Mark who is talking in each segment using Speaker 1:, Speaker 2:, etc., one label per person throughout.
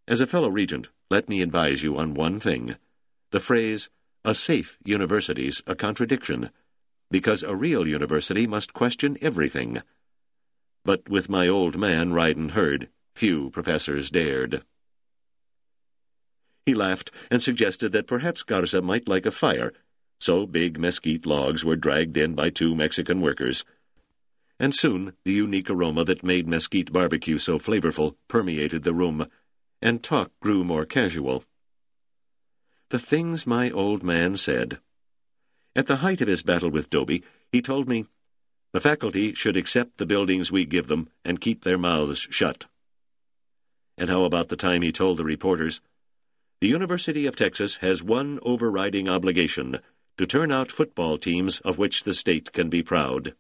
Speaker 1: As a fellow regent, let me advise you on one thing. The phrase, "a safe university's" a contradiction, because a real university must question everything. But with my old man ridin' herd, few professors dared. He laughed and suggested that perhaps Garza might like a fire, so big mesquite logs were dragged in by 2 Mexican workers. And soon the unique aroma that made mesquite barbecue so flavorful permeated the room, and talk grew more casual. The things my old man said. At the height of his battle with Dobie, he told me, "The faculty should accept the buildings we give them and keep their mouths shut." And how about the time he told the reporters, "The University of Texas has one overriding obligation, to turn out football teams of which the state can be proud."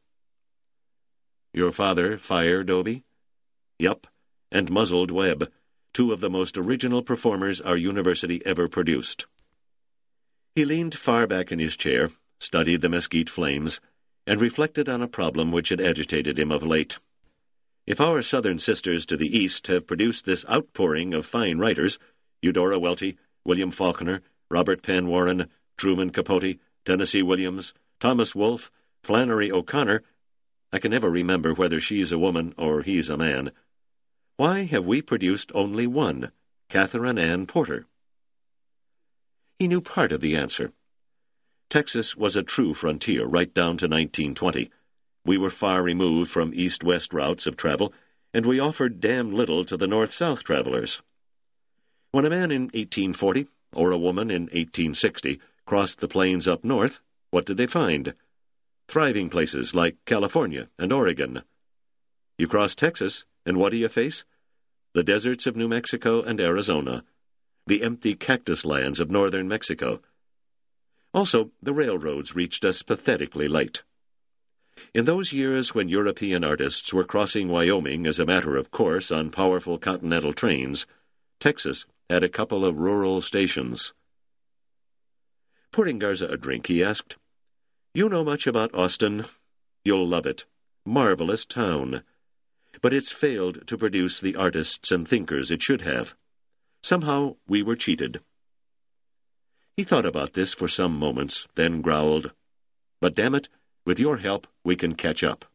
Speaker 1: Your father fired Dobie? Yup, and muzzled Webb, 2 of the most original performers our university ever produced. He leaned far back in his chair, studied the mesquite flames, and reflected on a problem which had agitated him of late. If our southern sisters to the east have produced this outpouring of fine writers, Eudora Welty, William Faulkner, Robert Penn Warren, Truman Capote, Tennessee Williams, Thomas Wolfe, Flannery O'Connor, I can never remember whether she's a woman or he's a man. Why have we produced only one, Catherine Ann Porter? He knew part of the answer. Texas was a true frontier right down to 1920. We were far removed from east-west routes of travel, and we offered damn little to the north-south travelers. When a man in 1840, or a woman in 1860, crossed the plains up north, what did they find? Thriving places like California and Oregon. You cross Texas, and what do you face? The deserts of New Mexico and Arizona, the empty cactus lands of northern Mexico. Also, the railroads reached us pathetically late. In those years when European artists were crossing Wyoming as a matter of course on powerful continental trains, Texas had a couple of rural stations. Pouring Garza a drink, he asked, "You know much about Austin? You'll love it. Marvelous town. But it's failed to produce the artists and thinkers it should have. Somehow we were cheated." He thought about this for some moments, then growled, "But damn it, with your help we can catch up."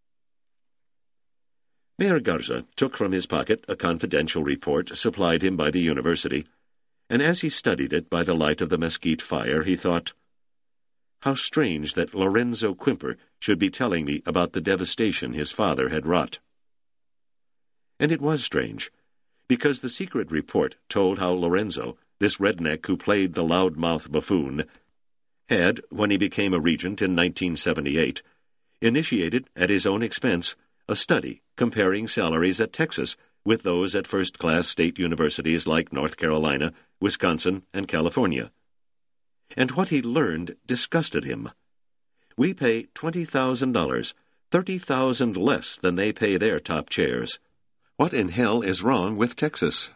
Speaker 1: Mayor Garza took from his pocket a confidential report supplied him by the university, and as he studied it by the light of the mesquite fire, he thought, how strange that Lorenzo Quimper should be telling me about the devastation his father had wrought. And it was strange, because the secret report told how Lorenzo, this redneck who played the loudmouth buffoon, had, when he became a regent in 1978, initiated, at his own expense, a study comparing salaries at Texas with those at first-class state universities like North Carolina, Wisconsin, and California. And what he learned disgusted him. We pay $20,000, $30,000 less than they pay their top chairs. What in hell is wrong with Texas?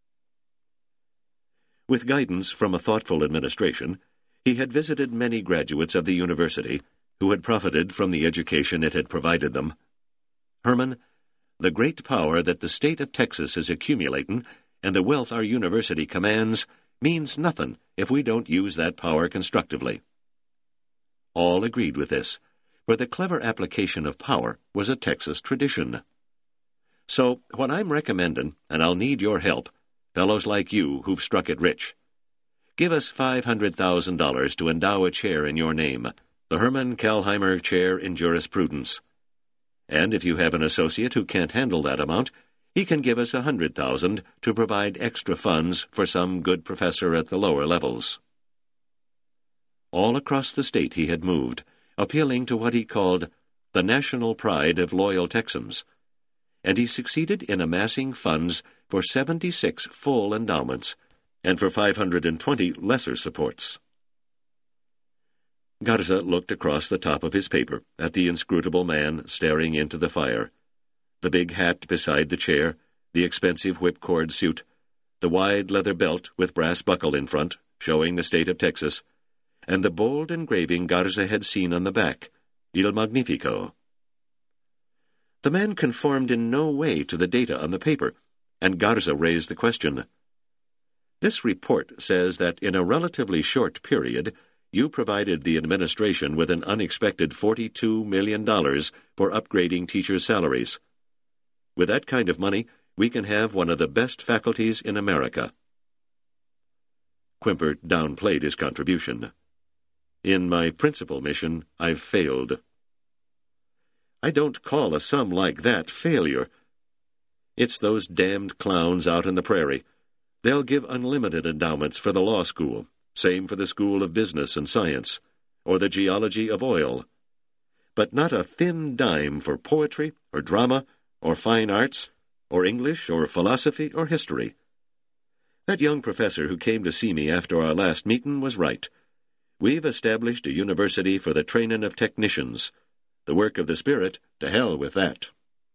Speaker 1: With guidance from a thoughtful administration, he had visited many graduates of the university who had profited from the education it had provided them. "Herman, the great power that the state of Texas is accumulating and the wealth our university commands means nothing if we don't use that power constructively." All agreed with this, for the clever application of power was a Texas tradition. So, what I'm recommending, and I'll need your help, fellows like you who've struck it rich, give us $500,000 to endow a chair in your name, the Herman Kelheimer Chair in Jurisprudence. And if you have an associate who can't handle that amount, he can give us $100,000 to provide extra funds for some good professor at the lower levels. All across the state he had moved, appealing to what he called the national pride of loyal Texans, and he succeeded in amassing funds for 76 full endowments and for 520 lesser supports. Garza looked across the top of his paper at the inscrutable man staring into the fire. The big hat beside the chair, the expensive whipcord suit, the wide leather belt with brass buckle in front, showing the state of Texas, and the bold engraving Garza had seen on the back, Il Magnifico. The man conformed in no way to the data on the paper, and Garza raised the question, This report says that in a relatively short period, you provided the administration with an unexpected $42 million for upgrading teachers' salaries. With that kind of money, we can have one of the best faculties in America." Quimper downplayed his contribution. "In my principal mission, I've failed." "I don't call a sum like that failure. It's those damned clowns out in the prairie. They'll give unlimited endowments for the law school, same for the School of Business and Science, or the Geology of Oil. But not a thin dime for poetry, or drama, or fine arts, or English, or philosophy, or history. That young professor who came to see me after our last meeting was right. We've established a university for the training of technicians. The work of the Spirit, to hell with that."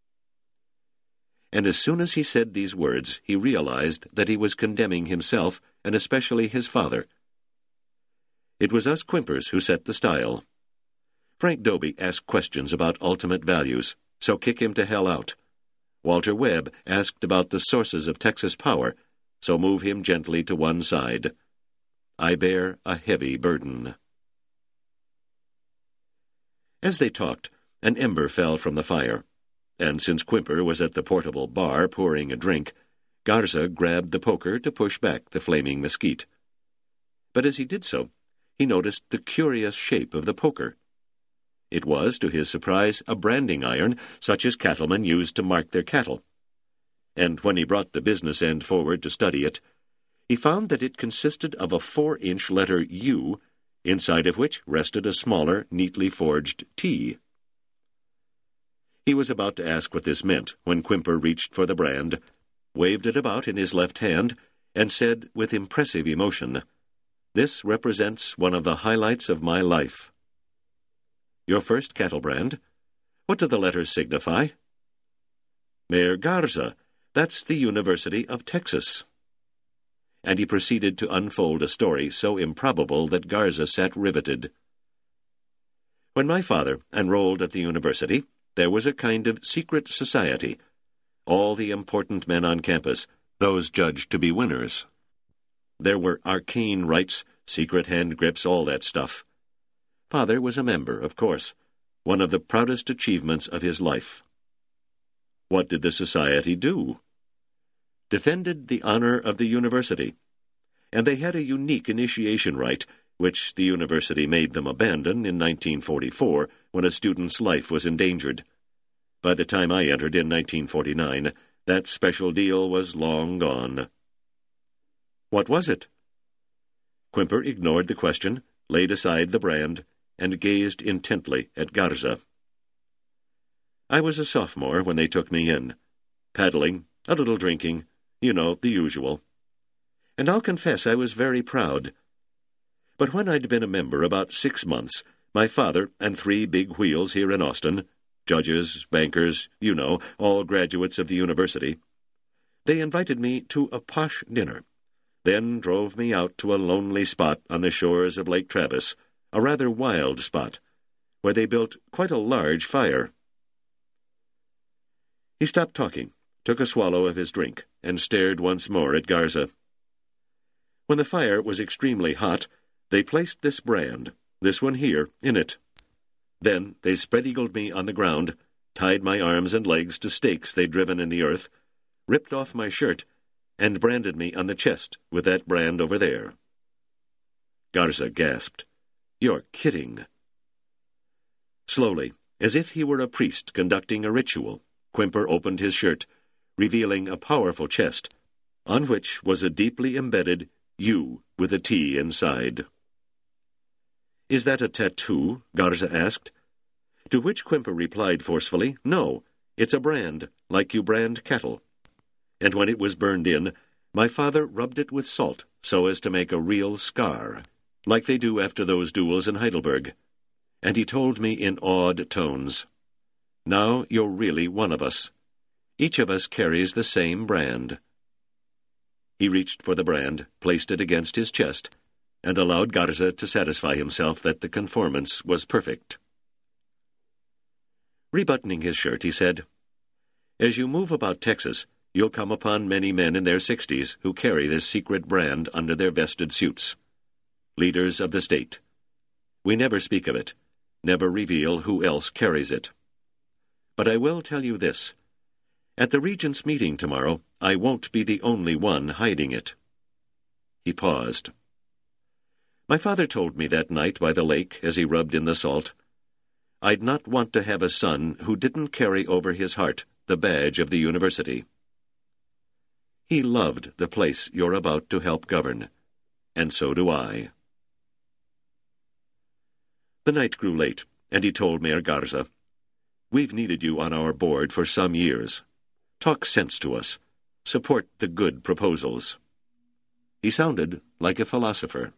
Speaker 1: And as soon as he said these words, he realized that he was condemning himself, and especially his father. It was us Quimpers who set the style. Frank Dobie asked questions about ultimate values, so kick him to hell out. Walter Webb asked about the sources of Texas power, so move him gently to one side. I bear a heavy burden. As they talked, an ember fell from the fire, and since Quimper was at the portable bar pouring a drink, Garza grabbed the poker to push back the flaming mesquite. But as he did so, he noticed the curious shape of the poker. It was, to his surprise, a branding iron, such as cattlemen used to mark their cattle. And when he brought the business end forward to study it, he found that it consisted of a 4-inch letter U, inside of which rested a smaller, neatly forged T. He was about to ask what this meant when Quimper reached for the brand, waved it about in his left hand, and said with impressive emotion, "This represents one of the highlights of my life." "Your first cattle brand? What do the letters signify?" "Mayor Garza. That's the University of Texas." And he proceeded to unfold a story so improbable that Garza sat riveted. "When my father enrolled at the university, there was a kind of secret society. All the important men on campus, those judged to be winners. There were arcane rites, secret hand grips, all that stuff. Father was a member, of course, one of the proudest achievements of his life. What did the society do? Defended the honor of the university, and they had a unique initiation rite, which the university made them abandon in 1944 when a student's life was endangered. By the time I entered in 1949, that special deal was long gone." "What was it?" Quimper ignored the question, laid aside the brand, and gazed intently at Garza. "I was a sophomore when they took me in. Paddling, a little drinking, you know, the usual. And I'll confess I was very proud. But when I'd been a member about 6 months, my father and 3 big wheels here in Austin, judges, bankers, you know, all graduates of the university, they invited me to a posh dinner, then drove me out to a lonely spot on the shores of Lake Travis, a rather wild spot, where they built quite a large fire." He stopped talking, took a swallow of his drink, and stared once more at Garza. "When the fire was extremely hot, they placed this brand, this one here, in it. Then they spread-eagled me on the ground, tied my arms and legs to stakes they'd driven in the earth, ripped off my shirt, and branded me on the chest with that brand over there." Garza gasped. "You're kidding." Slowly, as if he were a priest conducting a ritual, Quimper opened his shirt, revealing a powerful chest, on which was a deeply embedded U with a T inside. "Is that a tattoo?" Garza asked. To which Quimper replied forcefully, "No, it's a brand, like you brand cattle. And when it was burned in, my father rubbed it with salt so as to make a real scar, like they do after those duels in Heidelberg. And he told me in awed tones, 'Now you're really one of us. Each of us carries the same brand.'" He reached for the brand, placed it against his chest, and allowed Garza to satisfy himself that the conformance was perfect. Rebuttoning his shirt, he said, "As you move about Texas, you'll come upon many men in their 60s who carry this secret brand under their vested suits. Leaders of the state. We never speak of it, never reveal who else carries it. But I will tell you this. At the Regents' meeting tomorrow, I won't be the only one hiding it. He paused. My father told me that night by the lake as he rubbed in the salt, I'd not want to have a son who didn't carry over his heart the badge of the university. He loved the place you're about to help govern, and so do I. The night grew late, and he told Mayor Garza, We've needed you on our board for some years. Talk sense to us. Support the good proposals. He sounded like a philosopher.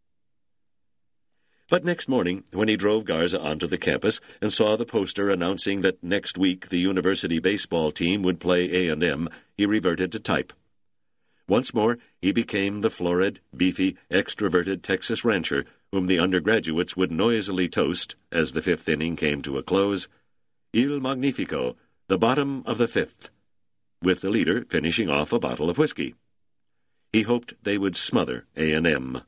Speaker 1: But next morning, when he drove Garza onto the campus and saw the poster announcing that next week the university baseball team would play A&M, he reverted to type. Once more, he became the florid, beefy, extroverted Texas rancher whom the undergraduates would noisily toast, as the fifth inning came to a close, Il Magnifico, the bottom of the fifth, with the leader finishing off a bottle of whiskey. He hoped they would smother A&M.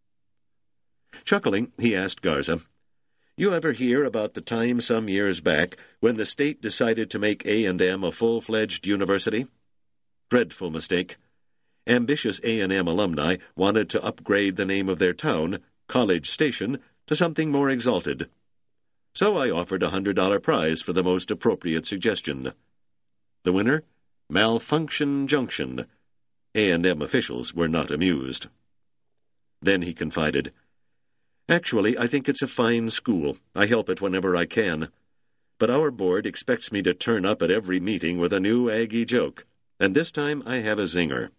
Speaker 1: Chuckling, he asked Garza, You ever hear about the time some years back when the state decided to make A&M a full-fledged university? Dreadful mistake. Ambitious A&M alumni wanted to upgrade the name of their town, College Station, to something more exalted. So I offered a $100 prize for the most appropriate suggestion. The winner? Malfunction Junction. A&M officials were not amused. Then he confided, Actually, I think it's a fine school. I help it whenever I can. But our board expects me to turn up at every meeting with a new Aggie joke, and this time I have a zinger.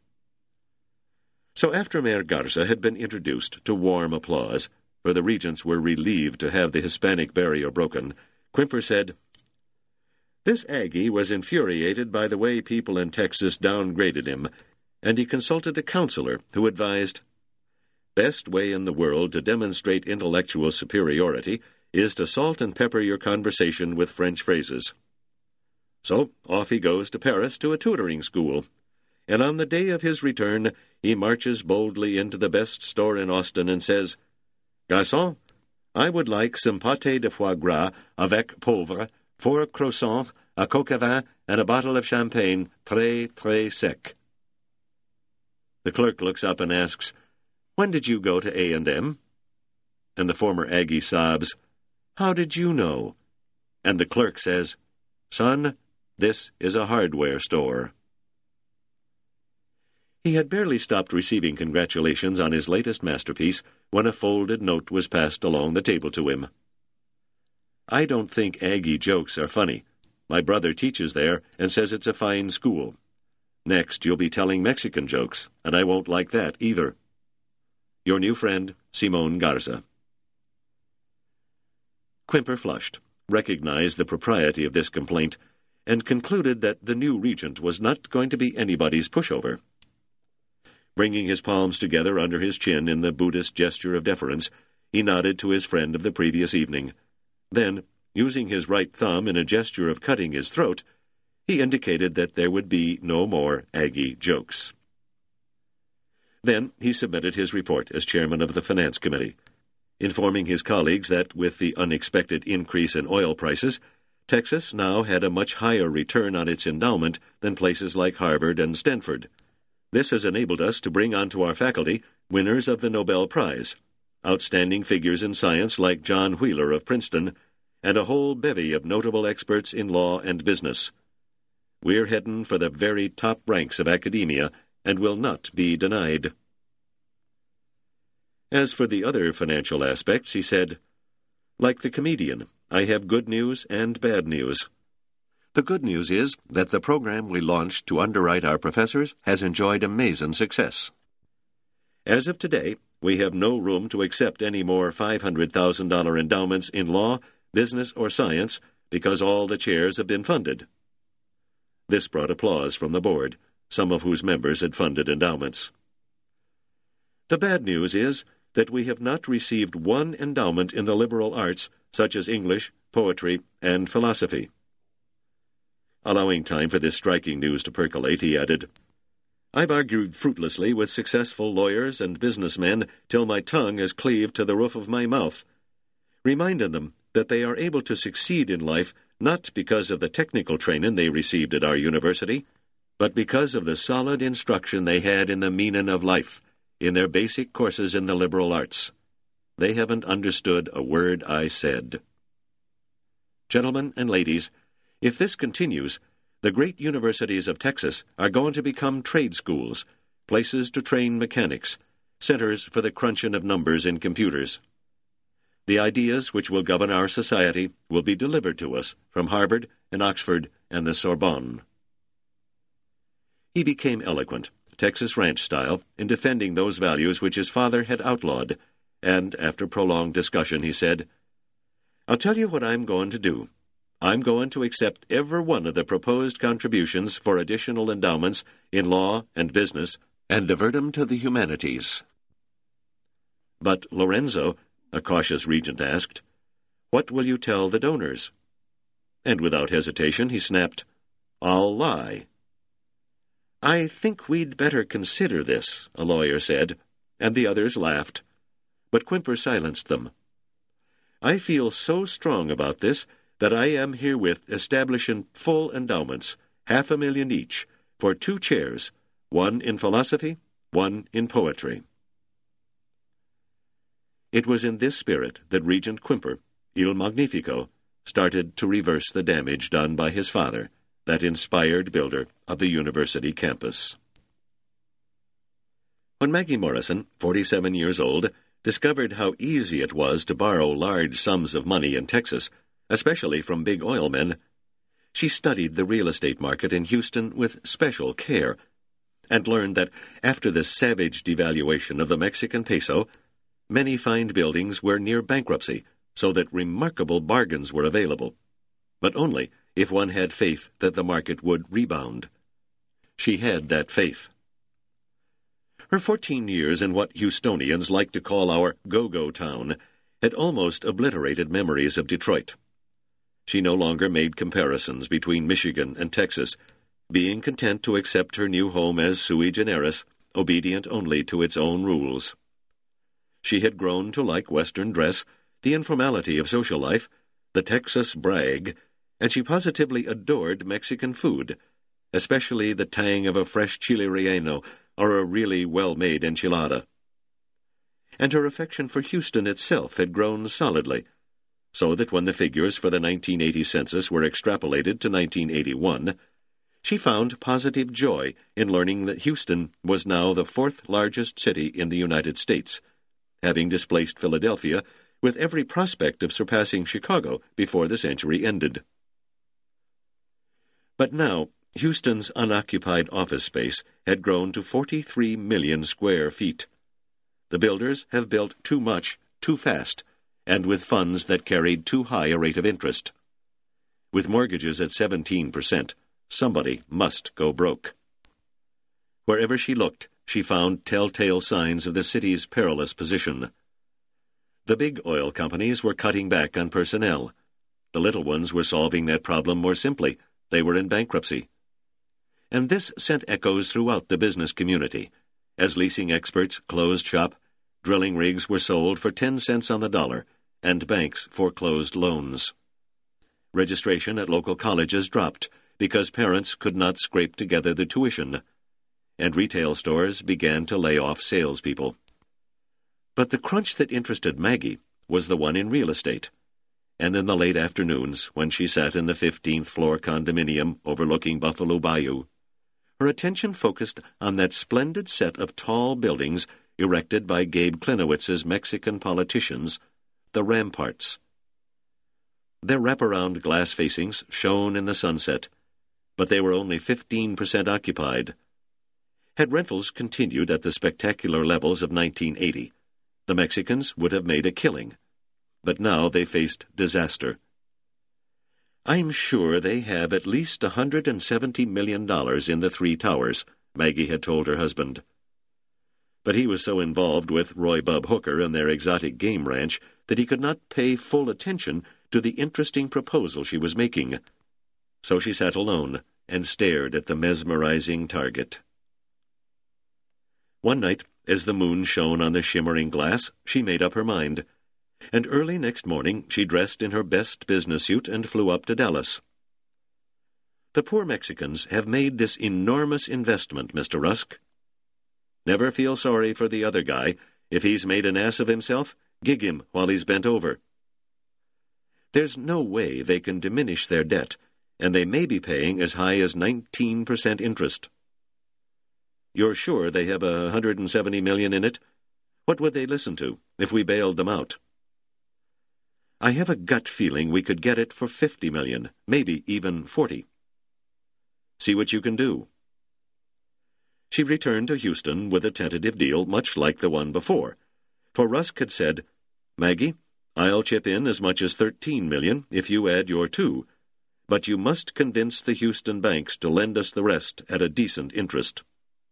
Speaker 1: So after Mayor Garza had been introduced to warm applause, for the regents were relieved to have the Hispanic barrier broken, Quimper said, This Aggie was infuriated by the way people in Texas downgraded him, and he consulted a counselor who advised, Best way in the world to demonstrate intellectual superiority is to salt and pepper your conversation with French phrases. So off he goes to Paris to a tutoring school, and on the day of his return he marches boldly into the best store in Austin and says, Garçon, I would like some pâté de foie gras avec pauvre, 4 croissants, a coq à vin, and a bottle of champagne très, très sec. The clerk looks up and asks, When did you go to A&M? And the former Aggie sobs, How did you know? And the clerk says, Son, this is a hardware store. He had barely stopped receiving congratulations on his latest masterpiece when a folded note was passed along the table to him. I don't think Aggie jokes are funny. My brother teaches there and says it's a fine school. Next, you'll be telling Mexican jokes, and I won't like that either. Your new friend, Simon Garza. Quimper flushed, recognized the propriety of this complaint, and concluded that the new regent was not going to be anybody's pushover. Bringing his palms together under his chin in the Buddhist gesture of deference, he nodded to his friend of the previous evening. Then, using his right thumb in a gesture of cutting his throat, he indicated that there would be no more Aggie jokes. Then he submitted his report as chairman of the Finance Committee, informing his colleagues that, with the unexpected increase in oil prices, Texas now had a much higher return on its endowment than places like Harvard and Stanford. This has enabled us to bring onto our faculty winners of the Nobel Prize, outstanding figures in science like John Wheeler of Princeton, and a whole bevy of notable experts in law and business. We're heading for the very top ranks of academia and will not be denied. As for the other financial aspects, he said, Like the comedian, I have good news and bad news. The good news is that the program we launched to underwrite our professors has enjoyed amazing success. As of today, we have no room to accept any more $500,000 endowments in law, business, or science because all the chairs have been funded. This brought applause from the board, some of whose members had funded endowments. The bad news is that we have not received one endowment in the liberal arts, such as English, poetry, and philosophy. Allowing time for this striking news to percolate, he added, "I've argued fruitlessly with successful lawyers and businessmen till my tongue has cleaved to the roof of my mouth, reminding them that they are able to succeed in life not because of the technical training they received at our university, but because of the solid instruction they had in the meaning of life, in their basic courses in the liberal arts. They haven't understood a word I said." Gentlemen and ladies, if this continues, the great universities of Texas are going to become trade schools, places to train mechanics, centers for the crunching of numbers in computers. The ideas which will govern our society will be delivered to us from Harvard and Oxford and the Sorbonne. He became eloquent, Texas ranch style, in defending those values which his father had outlawed, and after prolonged discussion he said, "I'll tell you what I'm going to do. I'm going to accept every one of the proposed contributions for additional endowments in law and business and divert 'em to the humanities." "But, Lorenzo," a cautious regent asked, "what will you tell the donors?" And without hesitation he snapped, "I'll lie." "I think we'd better consider this," a lawyer said, and the others laughed. But Quimper silenced them. "I feel so strong about this that I am herewith establishing full endowments, $500,000 each, for 2 chairs, one in philosophy, one in poetry." It was in this spirit that Regent Quimper, Il Magnifico, started to reverse the damage done by his father, that inspired builder of the university campus. When Maggie Morrison, 47 years old, discovered how easy it was to borrow large sums of money in Texas, especially from big oil men, she studied the real estate market in Houston with special care, and learned that after the savage devaluation of the Mexican peso, many fine buildings were near bankruptcy, so that remarkable bargains were available, but only if one had faith that the market would rebound. She had that faith. Her 14 years in what Houstonians like to call our go-go town had almost obliterated memories of Detroit. She no longer made comparisons between Michigan and Texas, being content to accept her new home as sui generis, obedient only to its own rules. She had grown to like Western dress, the informality of social life, the Texas brag, and she positively adored Mexican food, especially the tang of a fresh chile relleno or a really well-made enchilada. And her affection for Houston itself had grown solidly, so that when the figures for the 1980 census were extrapolated to 1981, she found positive joy in learning that Houston was now the 4th largest city in the United States, having displaced Philadelphia with every prospect of surpassing Chicago before the century ended. But now, Houston's unoccupied office space had grown to 43 million square feet. The builders have built too much, too fast, and with funds that carried too high a rate of interest. With mortgages at 17%, somebody must go broke. Wherever she looked, she found telltale signs of the city's perilous position. The big oil companies were cutting back on personnel. The little ones were solving that problem more simply. They were in bankruptcy. And this sent echoes throughout the business community. As leasing experts closed shop, drilling rigs were sold for 10 cents on the dollar, and banks foreclosed loans. Registration at local colleges dropped because parents could not scrape together the tuition, and retail stores began to lay off salespeople. But the crunch that interested Maggie was the one in real estate. And in the late afternoons, when she sat in the 15th-floor condominium overlooking Buffalo Bayou, her attention focused on that splendid set of tall buildings erected by Gabe Klinowitz's Mexican politicians, the Ramparts. Their wraparound glass facings shone in the sunset, but they were only 15% occupied. Had rentals continued at the spectacular levels of 1980, the Mexicans would have made a killing. But now they faced disaster. "I'm sure they have at least $170 million in the 3 towers," Maggie had told her husband. But he was so involved with Roy Bub Hooker and their exotic game ranch that he could not pay full attention to the interesting proposal she was making. so she sat alone and stared at the mesmerizing target. One night, as the moon shone on the shimmering glass, she made up her mind, and early next morning she dressed in her best business suit and flew up to Dallas. "The poor Mexicans have made this enormous investment, Mr. Rusk. Never feel sorry for the other guy. If he's made an ass of himself, gig him while he's bent over. There's no way they can diminish their debt, and they may be paying as high as 19% interest. You're sure they have $170 million in it? What would they listen to if we bailed them out? I have a gut feeling we could get it for $50 million, maybe even $40. See what you can do." She returned to Houston with a tentative deal much like the one before, for Rusk had said, "Maggie, I'll chip in as much as $13 million if you add your 2, but you must convince the Houston banks to lend us the rest at a decent interest."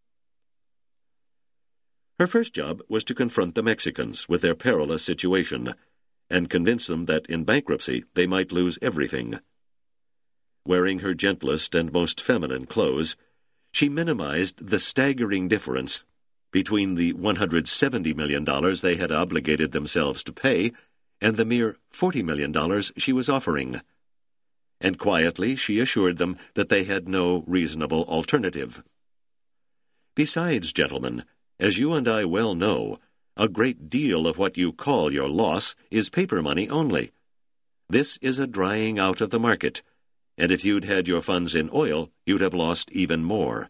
Speaker 1: Her first job was to confront the Mexicans with their perilous situation and convince them that in bankruptcy they might lose everything. Wearing her gentlest and most feminine clothes, she minimized the staggering difference between the $170 million they had obligated themselves to pay and the mere $40 million she was offering. And quietly she assured them that they had no reasonable alternative. "Besides, gentlemen, as you and I well know, a great deal of what you call your loss is paper money only. This is a drying out of the market, and if you'd had your funds in oil, you'd have lost even more."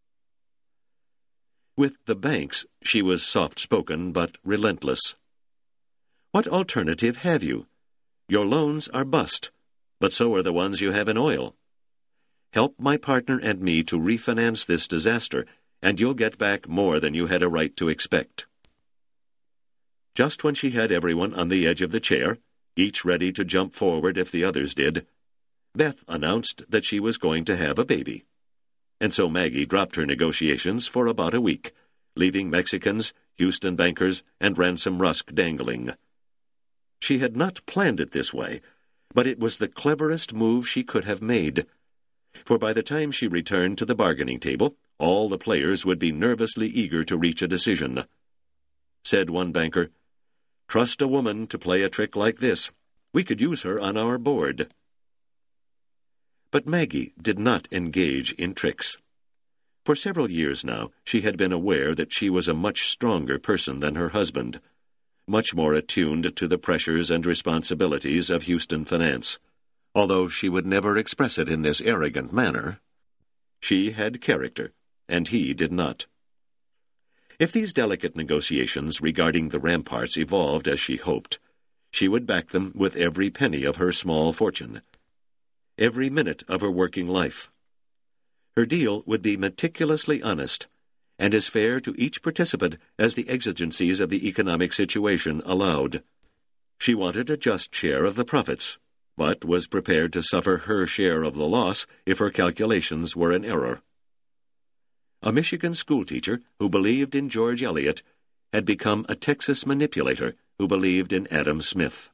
Speaker 1: With the banks, she was soft-spoken but relentless. "What alternative have you? Your loans are bust, but so are the ones you have in oil. Help my partner and me to refinance this disaster, and you'll get back more than you had a right to expect." Just when she had everyone on the edge of the chair, each ready to jump forward if the others did, Beth announced that she was going to have a baby. And so Maggie dropped her negotiations for about a week, leaving Mexicans, Houston bankers, and Ransom Rusk dangling. She had not planned it this way, but it was the cleverest move she could have made. For by the time she returned to the bargaining table, all the players would be nervously eager to reach a decision. Said one banker, "Trust a woman to play a trick like this. We could use her on our board." But Maggie did not engage in tricks. For several years now, she had been aware that she was a much stronger person than her husband, much more attuned to the pressures and responsibilities of Houston finance. Although she would never express it in this arrogant manner, she had character, and he did not. If these delicate negotiations regarding the ramparts evolved as she hoped, she would back them with every penny of her small fortune, every minute of her working life. Her deal would be meticulously honest, and as fair to each participant as the exigencies of the economic situation allowed. She wanted a just share of the profits, but was prepared to suffer her share of the loss if her calculations were in error. A Michigan schoolteacher who believed in George Eliot had become a Texas manipulator who believed in Adam Smith.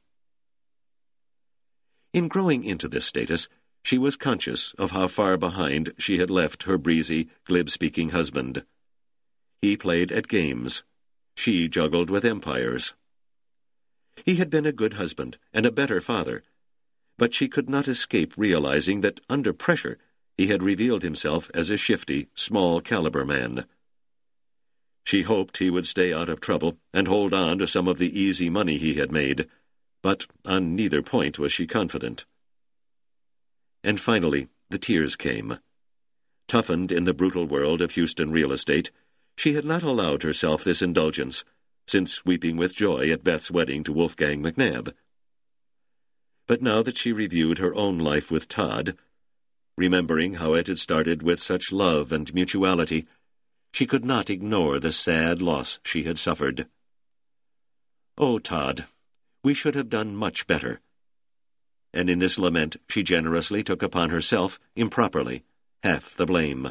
Speaker 1: In growing into this status, she was conscious of how far behind she had left her breezy, glib-speaking husband. He played at games. She juggled with empires. He had been a good husband and a better father, but she could not escape realizing that, under pressure, he had revealed himself as a shifty, small-caliber man. She hoped he would stay out of trouble and hold on to some of the easy money he had made, but on neither point was she confident. And finally, the tears came. Toughened in the brutal world of Houston real estate, she had not allowed herself this indulgence, since weeping with joy at Beth's wedding to Wolfgang McNabb. But now that she reviewed her own life with Todd, remembering how it had started with such love and mutuality, she could not ignore the sad loss she had suffered. "Oh, Todd, we should have done much better." And in this lament she generously took upon herself, improperly, half the blame.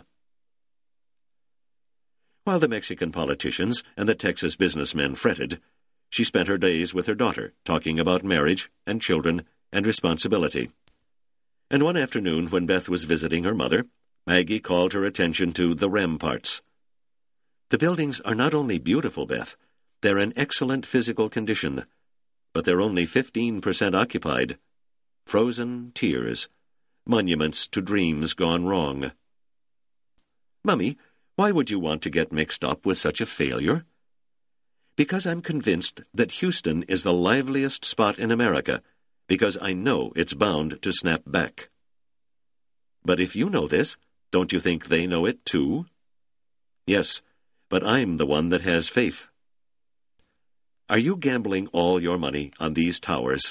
Speaker 1: While the Mexican politicians and the Texas businessmen fretted, she spent her days with her daughter, talking about marriage and children and responsibility. And one afternoon, when Beth was visiting her mother, Maggie called her attention to the ramparts. "The buildings are not only beautiful, Beth, they're in excellent physical condition, but they're only 15% occupied. Frozen tears. Monuments to dreams gone wrong." "Mummy, why would you want to get mixed up with such a failure?" "Because I'm convinced that Houston is the liveliest spot in America, because I know it's bound to snap back." "But if you know this, don't you think they know it too?" "Yes, but I'm the one that has faith." "Are you gambling all your money on these towers?"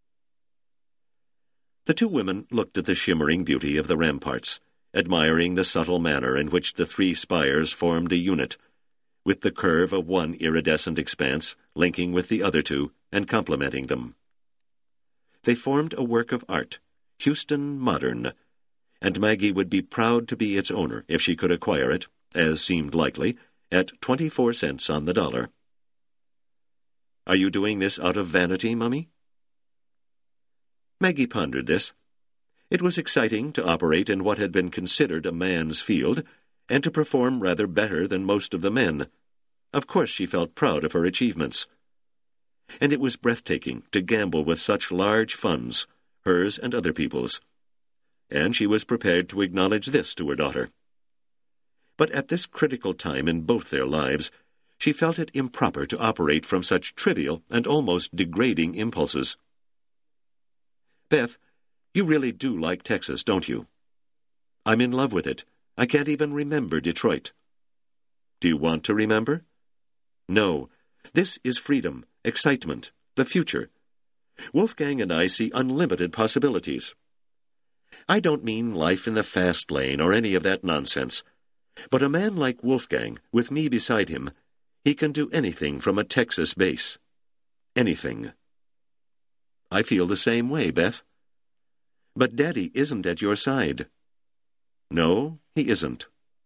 Speaker 1: The two women looked at the shimmering beauty of the ramparts, admiring the subtle manner in which the three spires formed a unit, with the curve of one iridescent expanse linking with the other two and complementing them. They formed a work of art, Houston modern, and Maggie would be proud to be its owner if she could acquire it, as seemed likely, at 24 cents on the dollar. "Are you doing this out of vanity, Mummy?" Maggie pondered this. It was exciting to operate in what had been considered a man's field, and to perform rather better than most of the men. Of course she felt proud of her achievements. And it was breathtaking to gamble with such large funds, hers and other people's. And she was prepared to acknowledge this to her daughter. But at this critical time in both their lives, she felt it improper to operate from such trivial and almost degrading impulses. "Beth, you really do like Texas, don't you?" "I'm in love with it. I can't even remember Detroit." "Do you want to remember?" "No. This is freedom, excitement, the future. Wolfgang and I see unlimited possibilities. I don't mean life in the fast lane or any of that nonsense. But a man like Wolfgang, with me beside him, he can do anything from a Texas base. Anything." "I feel the same way, Beth." "But Daddy isn't at your side." "No, he isn't."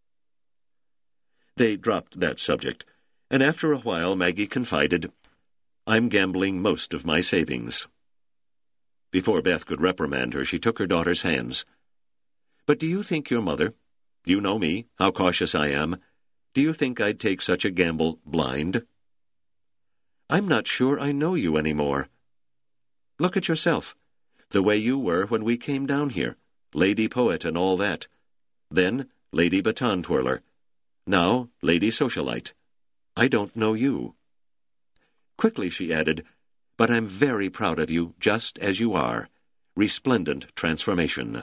Speaker 1: They dropped that subject, and after a while Maggie confided, "I'm gambling most of my savings." Before Beth could reprimand her, she took her daughter's hands. "But do you think your mother, you know me, how cautious I am, do you think I'd take such a gamble blind?" "I'm not sure I know you anymore. Look at yourself, the way you were when we came down here, lady poet and all that. Then lady baton twirler. Now lady socialite. I don't know you." Quickly she added, "But I'm very proud of you just as you are. Resplendent transformation."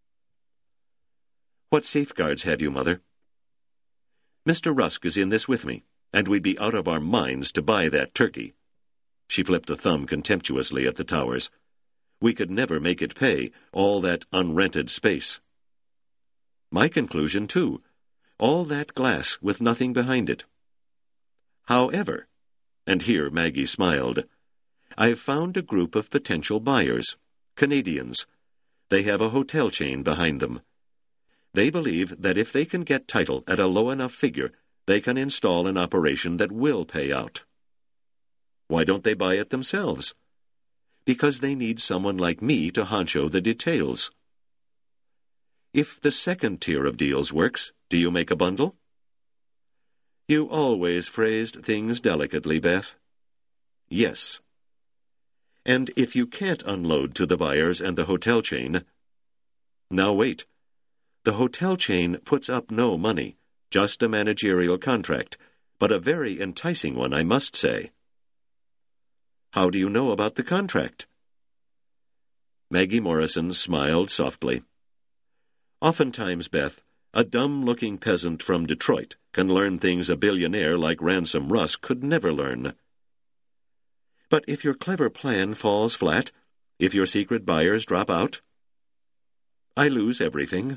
Speaker 1: "What safeguards have you, Mother?" "Mr. Rusk is in this with me, and we'd be out of our minds to buy that turkey." She flipped a thumb contemptuously at the towers. "We could never make it pay, all that unrented space." "My conclusion, too. All that glass with nothing behind it. However," and here Maggie smiled, "I've found a group of potential buyers, Canadians. They have a hotel chain behind them. They believe that if they can get title at a low enough figure, they can install an operation that will pay out." "Why don't they buy it themselves?" "Because they need someone like me to honcho the details." "If the second tier of deals works, do you make a bundle?" "You always phrased things delicately, Beth." "Yes." "And if you can't unload to the buyers and the hotel chain—" "Now wait. The hotel chain puts up no money, just a managerial contract, but a very enticing one, I must say." "How do you know about the contract?" Maggie Morrison smiled softly. "Oftentimes, Beth, a dumb-looking peasant from Detroit can learn things a billionaire like Ransom Rusk could never learn." "But if your clever plan falls flat, if your secret buyers drop out?" "I lose everything."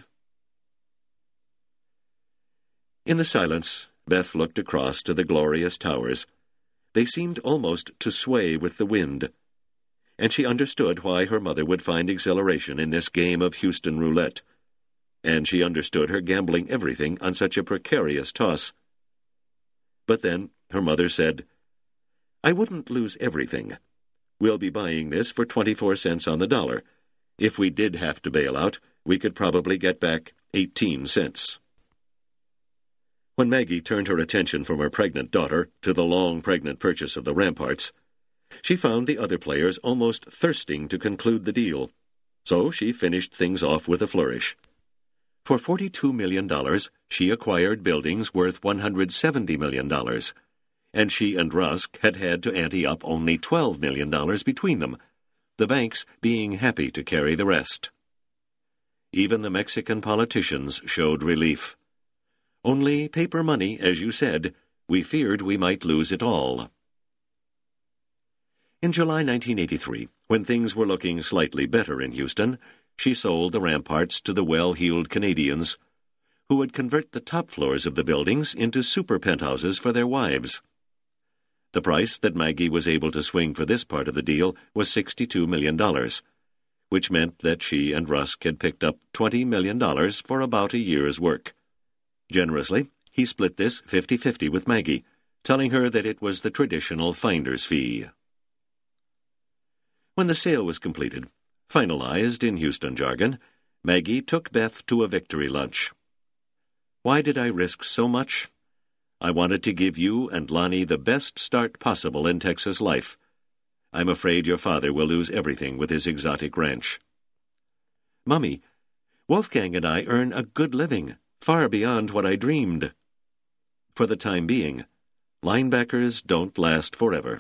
Speaker 1: In the silence, Beth looked across to the glorious towers. They seemed almost to sway with the wind, and she understood why her mother would find exhilaration in this game of Houston roulette, and she understood her gambling everything on such a precarious toss. But then her mother said, "I wouldn't lose everything. We'll be buying this for 24 cents on the dollar, If we did have to bail out, we could probably get back 18 cents. When Maggie turned her attention from her pregnant daughter to the long pregnant purchase of the ramparts, she found the other players almost thirsting to conclude the deal. So she finished things off with a flourish. For $42 million, she acquired buildings worth $170 million, and she and Rusk had had to ante up only $12 million between them, the banks being happy to carry the rest. Even the Mexican politicians showed relief. Only paper money, as you said. We feared we might lose it all. In July 1983, when things were looking slightly better in Houston, she sold the ramparts to the well-heeled Canadians, who would convert the top floors of the buildings into super penthouses for their wives. The price that Maggie was able to swing for this part of the deal was $62 million, which meant that she and Rusk had picked up $20 million for about a year's work. Generously, he split this 50-50 with Maggie, telling her that it was the traditional finder's fee. When the sale was completed, finalized in Houston jargon, Maggie took Beth to a victory lunch. Why did I risk so much? I wanted to give you and Lonnie the best start possible in Texas life. I'm afraid your father will lose everything with his exotic ranch. Mummy, Wolfgang and I earn a good living, far beyond what I dreamed. For the time being, linebackers don't last forever.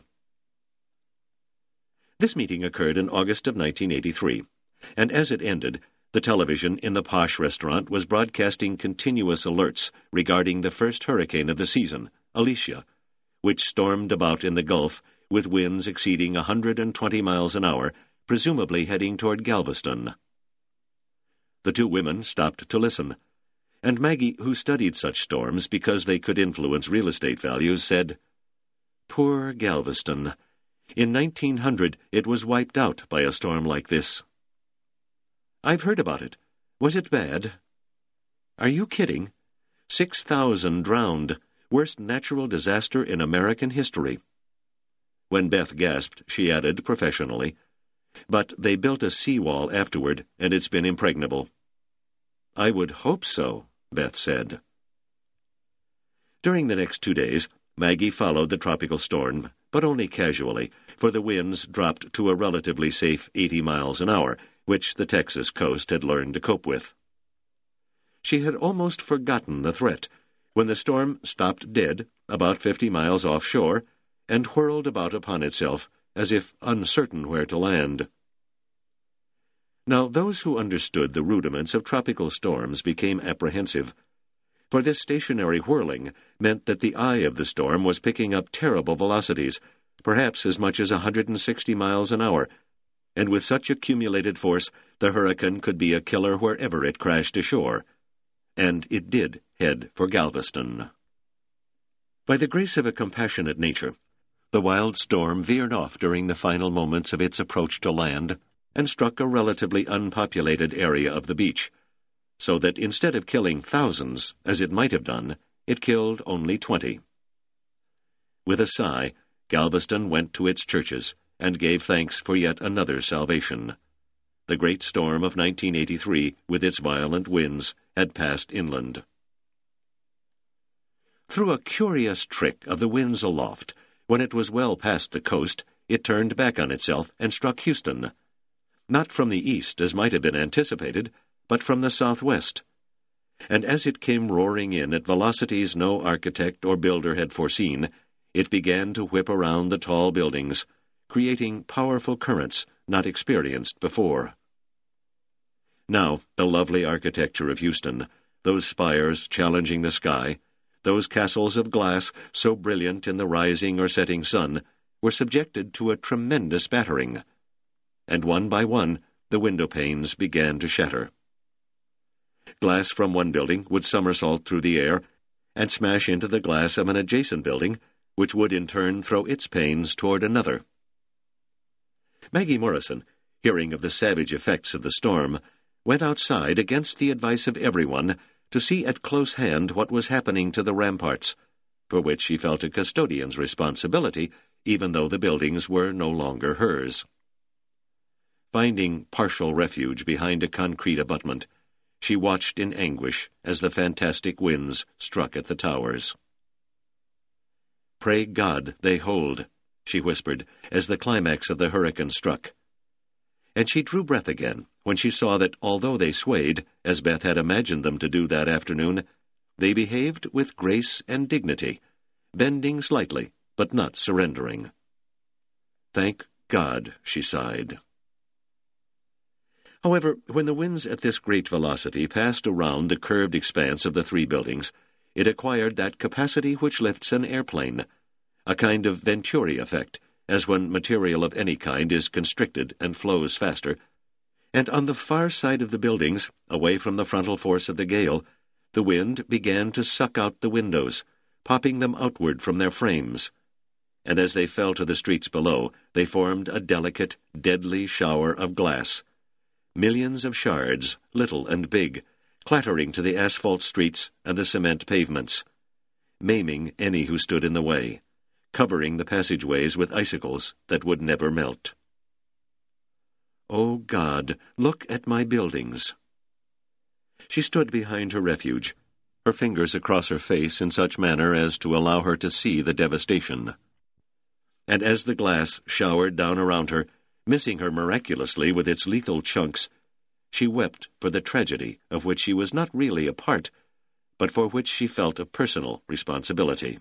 Speaker 1: This meeting occurred in August of 1983, and as it ended, the television in the posh restaurant was broadcasting continuous alerts regarding the first hurricane of the season, Alicia, which stormed about in the Gulf with winds exceeding 120 miles an hour, presumably heading toward Galveston. The two women stopped to listen, and Maggie, who studied such storms because they could influence real estate values, said, "Poor Galveston. In 1900 it was wiped out by a storm like this." "I've heard about it. Was it bad?" "Are you kidding? 6,000 drowned. Worst natural disaster in American history." When Beth gasped, she added professionally, "But they built a seawall afterward, and it's been impregnable." "I would hope so," Beth said. During the next 2 days, Maggie followed the tropical storm, but only casually, for the winds dropped to a relatively safe 80 miles an hour, which the Texas coast had learned to cope with. She had almost forgotten the threat when the storm stopped dead about 50 miles offshore and whirled about upon itself as if uncertain where to land. Now those who understood the rudiments of tropical storms became apprehensive, for this stationary whirling meant that the eye of the storm was picking up terrible velocities, perhaps as much as 160 miles an hour, and with such accumulated force the hurricane could be a killer wherever it crashed ashore. And it did head for Galveston. By the grace of a compassionate nature, the wild storm veered off during the final moments of its approach to land and struck a relatively unpopulated area of the beach, so that instead of killing thousands, as it might have done, it killed only 20. With a sigh, Galveston went to its churches and gave thanks for yet another salvation. The great storm of 1983, with its violent winds, had passed inland. Through a curious trick of the winds aloft, when it was well past the coast, it turned back on itself and struck Houston. Not from the east, as might have been anticipated, but from the southwest. And as it came roaring in at velocities no architect or builder had foreseen, it began to whip around the tall buildings, creating powerful currents not experienced before. Now, the lovely architecture of Houston, those spires challenging the sky, those castles of glass so brilliant in the rising or setting sun, were subjected to a tremendous battering. And one by one, the window panes began to shatter. Glass from one building would somersault through the air and smash into the glass of an adjacent building, which would in turn throw its panes toward another. Maggie Morrison, hearing of the savage effects of the storm, went outside against the advice of everyone to see at close hand what was happening to the ramparts, for which she felt a custodian's responsibility, even though the buildings were no longer hers. Finding partial refuge behind a concrete abutment, she watched in anguish as the fantastic winds struck at the towers. "Pray God they hold," she whispered, as the climax of the hurricane struck. And she drew breath again when she saw that although they swayed, as Beth had imagined them to do that afternoon, they behaved with grace and dignity, bending slightly, but not surrendering. "Thank God," she sighed. However, when the winds at this great velocity passed around the curved expanse of the three buildings, it acquired that capacity which lifts an airplane, a kind of Venturi effect, as when material of any kind is constricted and flows faster, and on the far side of the buildings, away from the frontal force of the gale, the wind began to suck out the windows, popping them outward from their frames, and as they fell to the streets below, they formed a delicate, deadly shower of glass. Millions of shards, little and big, clattering to the asphalt streets and the cement pavements, maiming any who stood in the way, covering the passageways with icicles that would never melt. "Oh God, look at my buildings." She stood behind her refuge, her fingers across her face in such manner as to allow her to see the devastation. And as the glass showered down around her, missing her miraculously with its lethal chunks, she wept for the tragedy of which she was not really a part, but for which she felt a personal responsibility.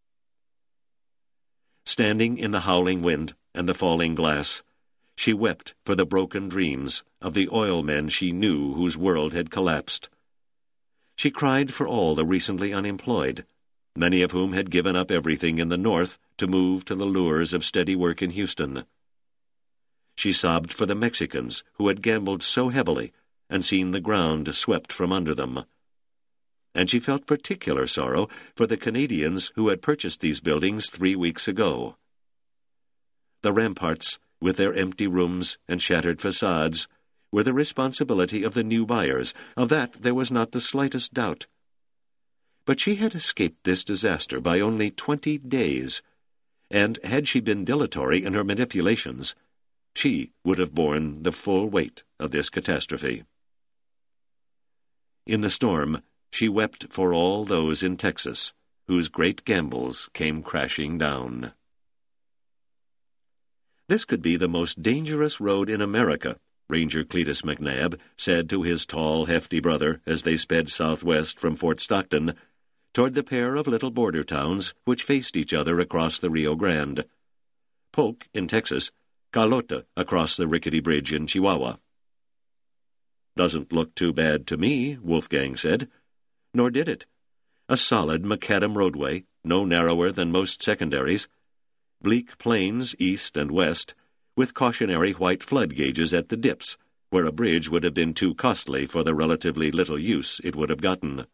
Speaker 1: Standing in the howling wind and the falling glass, she wept for the broken dreams of the oil men she knew whose world had collapsed. She cried for all the recently unemployed, many of whom had given up everything in the North to move to the lures of steady work in Houston. She sobbed for the Mexicans who had gambled so heavily and seen the ground swept from under them. And she felt particular sorrow for the Canadians who had purchased these buildings 3 weeks ago. The ramparts, with their empty rooms and shattered facades, were the responsibility of the new buyers. Of that there was not the slightest doubt. But she had escaped this disaster by only 20 days, and had she been dilatory in her manipulations, she would have borne the full weight of this catastrophe. In the storm, she wept for all those in Texas whose great gambles came crashing down. "This could be the most dangerous road in America," Ranger Cletus McNabb said to his tall, hefty brother as they sped southwest from Fort Stockton toward the pair of little border towns which faced each other across the Rio Grande. Polk in Texas, Carlota across the rickety bridge in Chihuahua. "Doesn't look too bad to me," Wolfgang said. Nor did it. A solid macadam roadway, no narrower than most secondaries, bleak plains east and west, with cautionary white flood gauges at the dips, where a bridge would have been too costly for the relatively little use it would have gotten.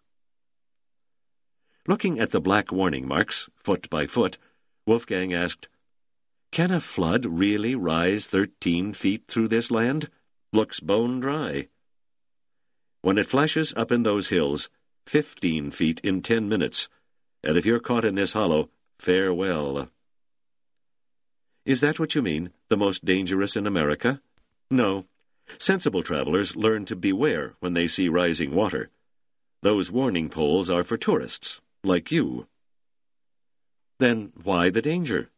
Speaker 1: Looking at the black warning marks, foot by foot, Wolfgang asked, "Can a flood really rise 13 feet through this land? Looks bone dry." "When it flashes up in those hills, 15 feet in 10 minutes, and if you're caught in this hollow, farewell." "Is that what you mean, the most dangerous in America?" "No. Sensible travelers learn to beware when they see rising water. Those warning poles are for tourists, like you." "Then why the danger?"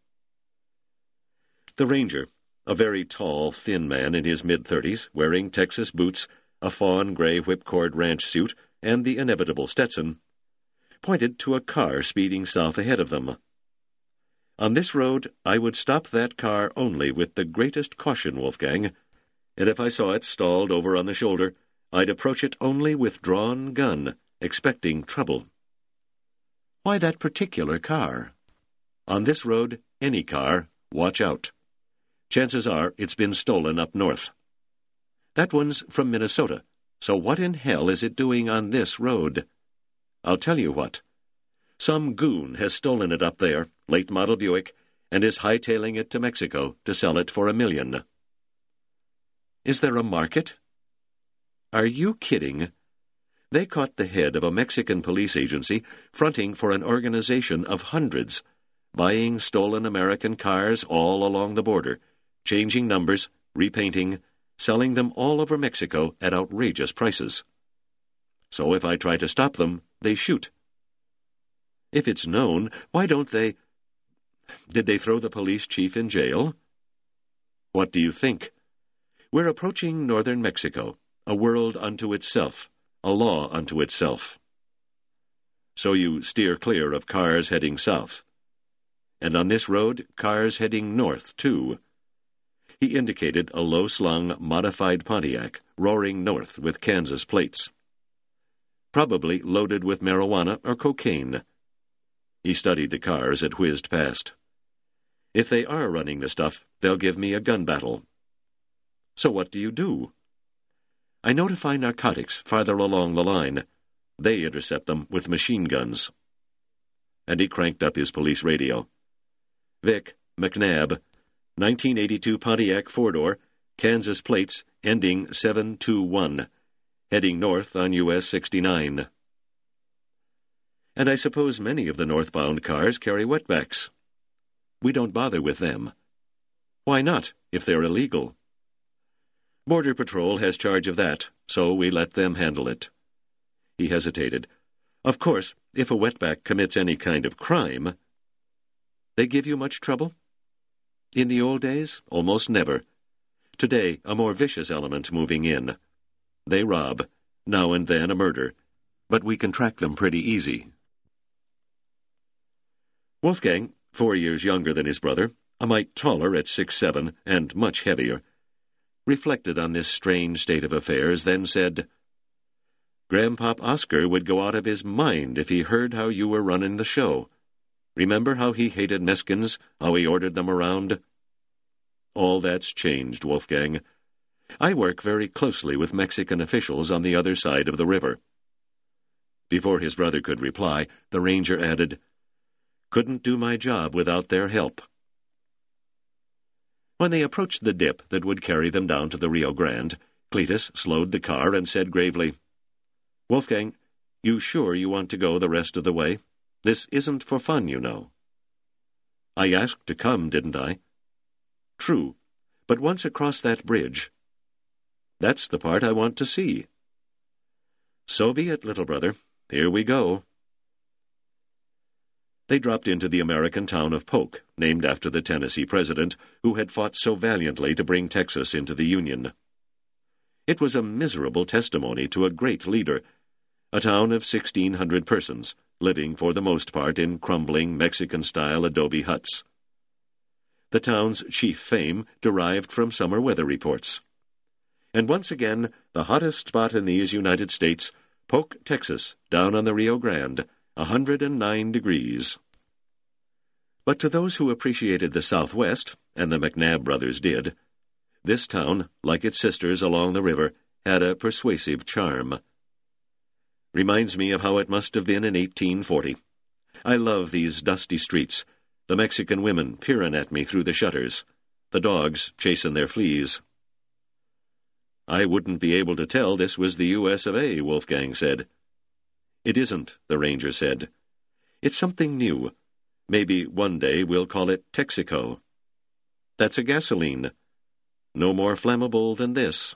Speaker 1: The ranger, a very tall, thin man in his mid-30s, wearing Texas boots, a fawn-gray whipcord ranch suit, and the inevitable Stetson, pointed to a car speeding south ahead of them. "On this road, I would stop that car only with the greatest caution, Wolfgang, and if I saw it stalled over on the shoulder, I'd approach it only with drawn gun, expecting trouble." "Why that particular car?" "On this road, any car, watch out. Chances are it's been stolen up north. That one's from Minnesota, so what in hell is it doing on this road? I'll tell you what. Some goon has stolen it up there, late-model Buick, and is hightailing it to Mexico to sell it for $1 million. Is there a market?" "Are you kidding? They caught the head of a Mexican police agency fronting for an organization of hundreds, buying stolen American cars all along the border, changing numbers, repainting, selling them all over Mexico at outrageous prices. So if I try to stop them, they shoot. If it's known, why don't they... Did they throw the police chief in jail? What do you think? We're approaching northern Mexico, a world unto itself, a law unto itself. So you steer clear of cars heading south. And on this road, cars heading north, too. He indicated a low-slung, modified Pontiac, roaring north with Kansas plates. Probably loaded with marijuana or cocaine. He studied the car as it whizzed past. If they are running the stuff, they'll give me a gun battle. So what do you do? I notify narcotics farther along the line. They intercept them with machine guns. And he cranked up his police radio. Vic, McNabb, 1982 Pontiac four-door, Kansas plates, ending 721, heading north on US 69. And I suppose many of the northbound cars carry wetbacks. We don't bother with them. Why not, if they're illegal? Border Patrol has charge of that, so we let them handle it. He hesitated. Of course, if a wetback commits any kind of crime... They give you much trouble? In the old days, almost never. Today, a more vicious element moving in. They rob, now and then a murder, but we can track them pretty easy. Wolfgang, 4 years younger than his brother, a mite taller at 6'7", and much heavier, reflected on this strange state of affairs, then said, Grandpop Oscar would go out of his mind if he heard how you were running the show. Remember how he hated Mexicans, how he ordered them around? All that's changed, Wolfgang. I work very closely with Mexican officials on the other side of the river. Before his brother could reply, the ranger added, Couldn't do my job without their help. When they approached the dip that would carry them down to the Rio Grande, Cletus slowed the car and said gravely, Wolfgang, you sure you want to go the rest of the way? This isn't for fun, you know. I asked to come, didn't I? True, but once across that bridge... That's the part I want to see. So be it, little brother. Here we go. They dropped into the American town of Polk, named after the Tennessee president who had fought so valiantly to bring Texas into the Union. It was a miserable testimony to a great leader, a town of 1,600 persons, living for the most part in crumbling Mexican-style adobe huts. The town's chief fame derived from summer weather reports. And once again, the hottest spot in these United States, Polk, Texas, down on the Rio Grande, 109 degrees. But to those who appreciated the Southwest, and the McNabb brothers did, this town, like its sisters along the river, had a persuasive charm. Reminds me of how it must have been in 1840. I love these dusty streets, the Mexican women peering at me through the shutters, the dogs chasing their fleas. I wouldn't be able to tell this was the U.S. of A., Wolfgang said. It isn't, the ranger said. It's something new. Maybe one day we'll call it Texico. That's a gasoline. No more flammable than this.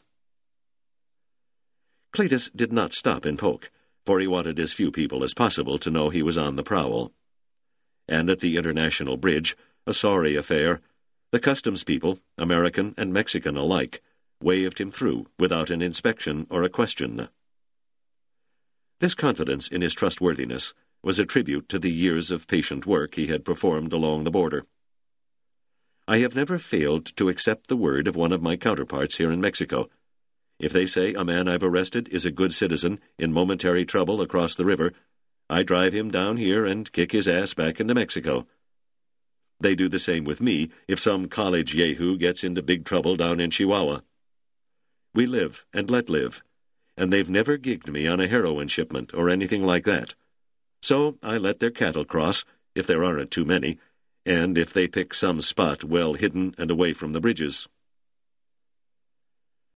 Speaker 1: Cletus did not stop in Polk, for he wanted as few people as possible to know he was on the prowl. And at the International Bridge, a sorry affair, the customs people, American and Mexican alike, waved him through without an inspection or a question. This confidence in his trustworthiness was a tribute to the years of patient work he had performed along the border. I have never failed to accept the word of one of my counterparts here in Mexico. If they say a man I've arrested is a good citizen in momentary trouble across the river, I drive him down here and kick his ass back into Mexico. They do the same with me if some college yahoo gets into big trouble down in Chihuahua. We live and let live, and they've never gigged me on a heroin shipment or anything like that. So I let their cattle cross, if there aren't too many, and if they pick some spot well hidden and away from the bridges.